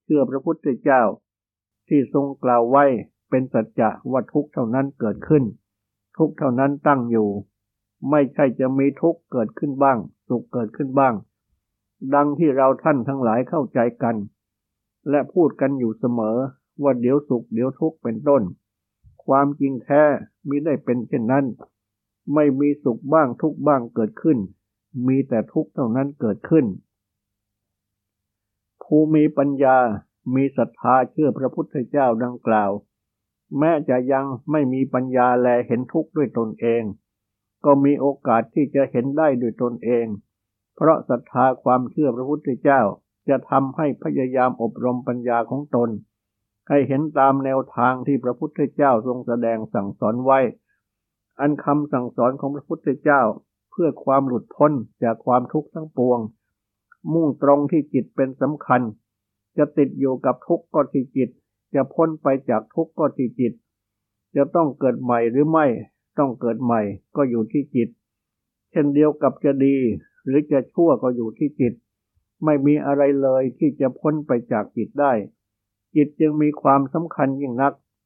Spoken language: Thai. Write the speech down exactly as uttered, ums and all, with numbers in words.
เชื่อพระพุทธเจ้าที่ทรงกล่าวไว้เป็นสัจจะว่าทุกข์เท่านั้นเกิดขึ้นทุกข์เท่านั้นตั้งอยู่ไม่ใช่จะมีทุกข์เกิดขึ้นบ้างสุขเกิดขึ้นบ้างดังที่เราท่านทั้งหลายเข้าใจกันและพูดกันอยู่เสมอว่าเดี๋ยวสุขเดี๋ยวทุกข์เป็นต้นความจริงแท้มิได้เป็นเช่นนั้นไม่มีสุขบ้างทุกข์บ้างเกิดขึ้นมีแต่ทุกข์เท่านั้นเกิดขึ้นผู้มีปัญญามีศรัทธาเชื่อพระพุทธเจ้าดังกล่าวแม้จะยังไม่มีปัญญาแลเห็นทุกข์ด้วยตนเองก็มีโอกาสที่จะเห็นได้ด้วยตนเองเพราะศรัทธาความเชื่อพระพุทธเจ้าจะทำให้พยายามอบรมปัญญาของตนให้เห็นตามแนวทางที่พระพุทธเจ้าทรงแสดงสั่งสอนไว้อันคำสั่งสอนของพระพุทธเจ้าเพื่อความหลุดพ้นจากความทุกข์ทั้งปวงมุ่งตรงที่จิตเป็นสำคัญจะติดอยู่กับทุกข์ก็ที่จิตจะพ้นไปจากทุกข์ก็ที่จิตจะต้องเกิดใหม่หรือไม่ต้องเกิดใหม่ก็อยู่ที่จิตเช่นเดียวกับจะดีหรือจะชั่วก็อยู่ที่จิตไม่มีอะไรเลยที่จะพ้นไปจากจิตได้จิตจึงมีความสำคัญยิ่งนัก